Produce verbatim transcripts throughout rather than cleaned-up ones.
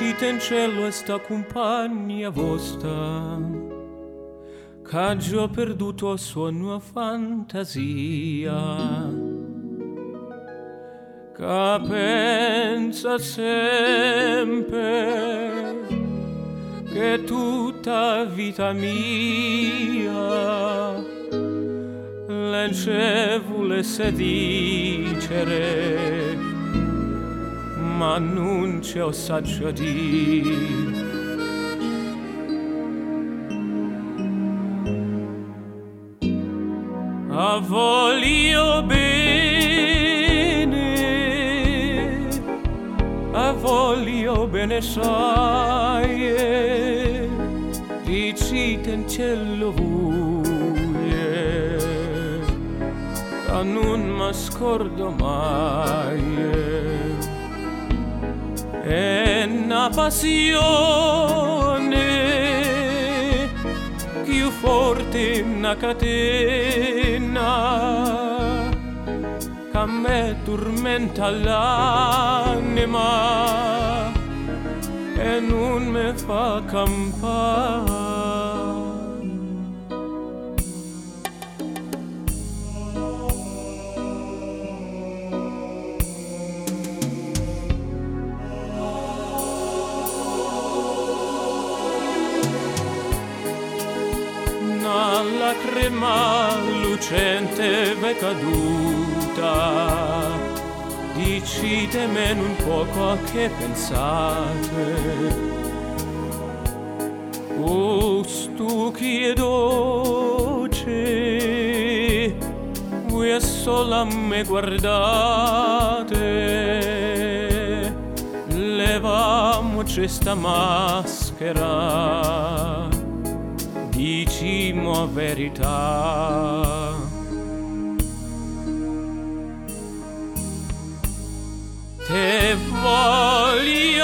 Dicite in cielo e sta compagnia vostra, che già perduto sogno a fantasia, che pensa sempre che tutta vita mia l'ence volesse dicere, ma non ce ho saggio dire. A voglio bene, a voglio bene sai, dicite in cielo voi, che non mi scordo mai. È una passione più forte, una catena che a me tormenta l'anima e non mi fa campare. Lacrima lucente v'è caduta, decideme un poco a che pensate. Oh, stu che dolce, voi sola me guardate, levamoci sta maschera, dicimo verità. Te voglio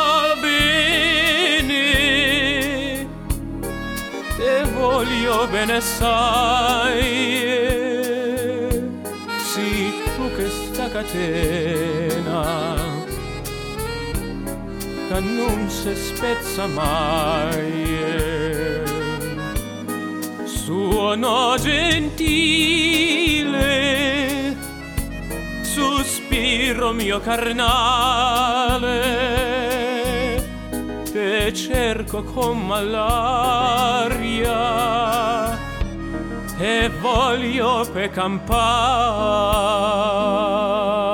bene, te voglio bene sai, sì tu che sta catena che non si spezza mai. Suono gentile, sospiro mio carnale, te cerco con malaria e voglio pe campare.